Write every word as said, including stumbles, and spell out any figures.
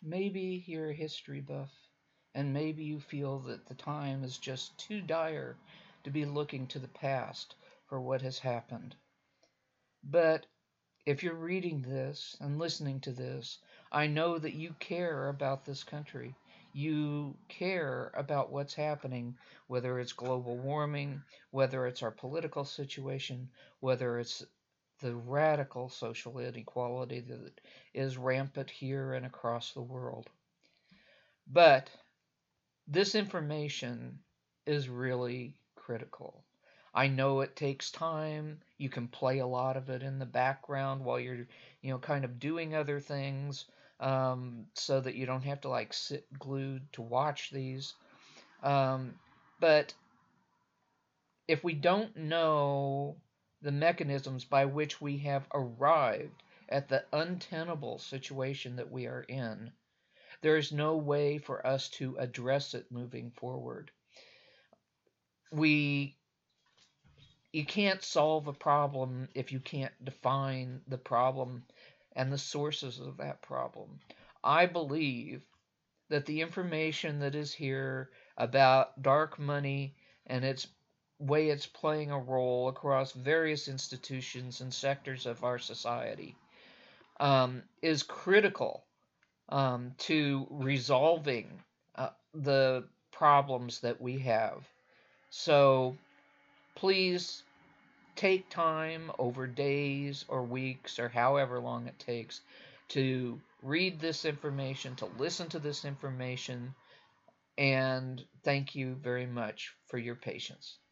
Maybe you're a history buff, and maybe you feel that the time is just too dire to be looking to the past for what has happened. But if you're reading this and listening to this, I know that you care about this country. You care about what's happening, whether it's global warming, whether it's our political situation, whether it's the radical social inequality that is rampant here and across the world. But this information is really critical. I know it takes time. You can play a lot of it in the background while you're, you know, kind of doing other things, um, so that you don't have to like sit glued to watch these. Um, but if we don't know the mechanisms by which we have arrived at the untenable situation that we are in, there is no way for us to address it moving forward. We you can't solve a problem if you can't define the problem and the sources of that problem. I believe that the information that is here about dark money and its way it's playing a role across various institutions and sectors of our society um, is critical um, to resolving uh, the problems that we have. So please take time over days or weeks or however long it takes to read this information, to listen to this information, and thank you very much for your patience.